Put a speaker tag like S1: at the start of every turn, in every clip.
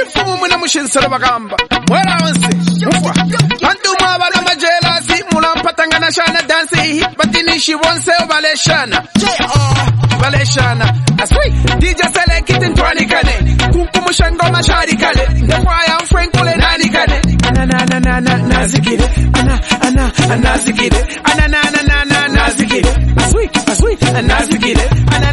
S1: Ifumu muna mushinsala bagamba. Mwela onse. Mufwa. Bantu mwabala majelasi. Mulampatanga na shana dansi. Batini shi wonse obaleshana. Baleshana. Aswi. DJ Select it in 20 kane. Kukumushango mashari kale. Ndekwaya mfrenkule nani kane. Nazikide. Nazikide. Nazikide. Aswi. Nazikide.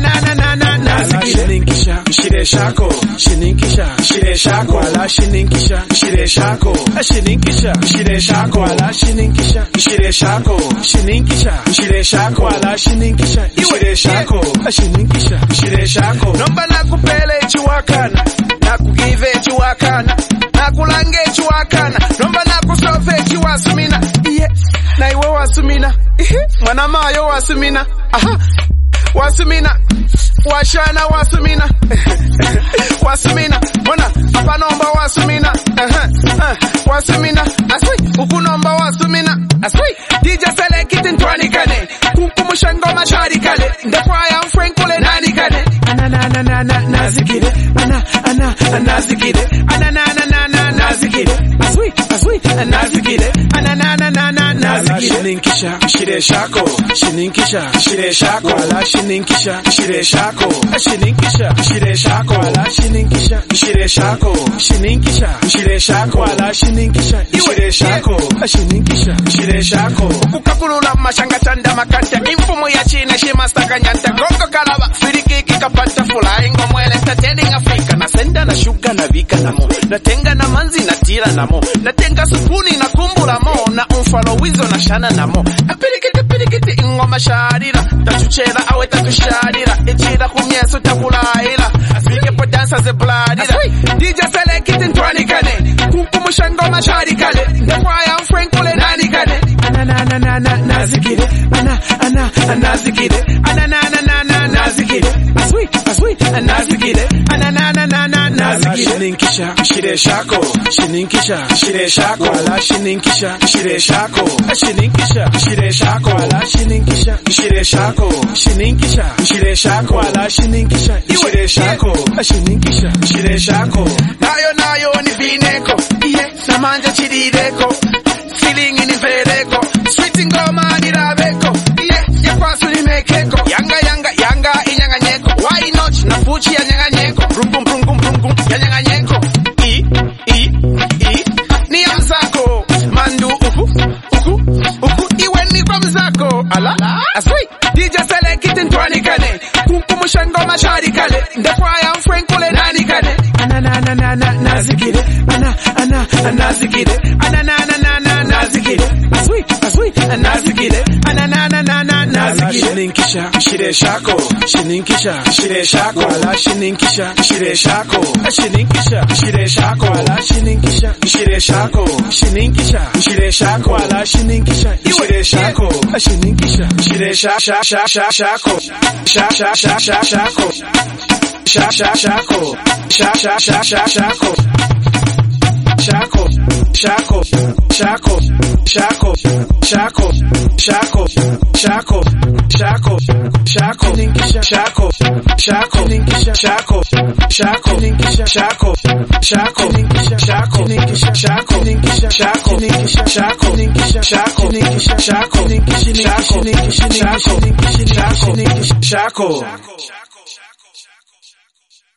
S1: Nazikide. Shininkisha. Shire shako. Shininkisha. Shire shako. Ala shininkisha. Shire shako. Shininkisha. Shire shako. Ala shininkisha. Shire shako. Shininkisha. Shire shako. Ala shininkisha. Shire shako. Shininkisha. Shire shako. Nomba nakupele chiwakana. Nakugive chiwakana. Nakulange chiwakana. Nomba nakusove chiwasumina. Na iwe wasumina. Mwana mayo wasumina. Aha. Wasumina. Washana wasumina. Wasumina. Mwana apa nomba wasumina. Wasumina. Aswi. Ukunomba wasumina. Aswi. DJ Select it in 20 kane. Kukumushango mashari kale. Ndekwaya mfrenkule nani kane. Nazikide. Nazikide. Nazikide. Aswi. Nazikide. Nazikide. Shininkisha. Shire shako. Shininkisha. Shire shako. Ala shininkisha. Shire shako. Shininkisha. Shire shako. Ala shininkisha. Shire shako. Shininkisha. Shire shako. Ala shininkisha. Shire shako. Shininkisha. Shire shako. Kukakulula mashanga chanda makanta. Infumu ya china shima staka nyanta. Gongo kalaba. Firiki kapata flying omwele entertaining Africa. Nasenda na shuga na vika na mo. Natenga na manzi na tira na mo. Natenga supuni na kumbura mo. Na umfalo wizo na shana na mo. Pirikiti ingoma sharira. Tachuchera awe tatusharira. Ichira kumyeso takulaira. Afike po dansa ze bladira. DJ Select it in 20 kane. Kukumushango mashari kale. Ndekwaya mfrenkule nani kane. Nazikide. Nazikide. Nazikide. Aswi. Nazikide. Nazikide. Shininkisha. Shire shako. Shininkisha. Shire shako. Ala shininkisha. Shire shako. Shininkisha. Shire shako. Ala shininkisha. Shire shako. Shininkisha. Shire shako. Ala shininkisha. Shire shako. Shininkisha. Shire shako. Nayo ni vineko. Samanja chirireko. Feeling in vereko. Sweet ngoma ni rabeko. Ya kwasu ni mekeko. Yanga inyanganyeko. Why not? Na puchi ya nyanganyeko. Brum ya nyanganyeko. Ni amzako. Mandu uku. Iwe ni kwa mzako. Ala. Aswi. DJ Select it in 20 kane. Kukumushango mashari kale. Ndekwaya mfrenkule nani kane. Nazikide. Nazikide. Nazikide. Aswi. Nazikide. Nazikide. Shininkisha. Shire shako. Shininkisha. Shire shako. Ala shininkisha. Shire shako. Shininkisha. Shire shako. Ala shininkisha. Shire shako. Shininkisha. Shire shako. Ala shininkisha. Shire shako. Shininkisha. Shire shako. Shako. Shako. Shako.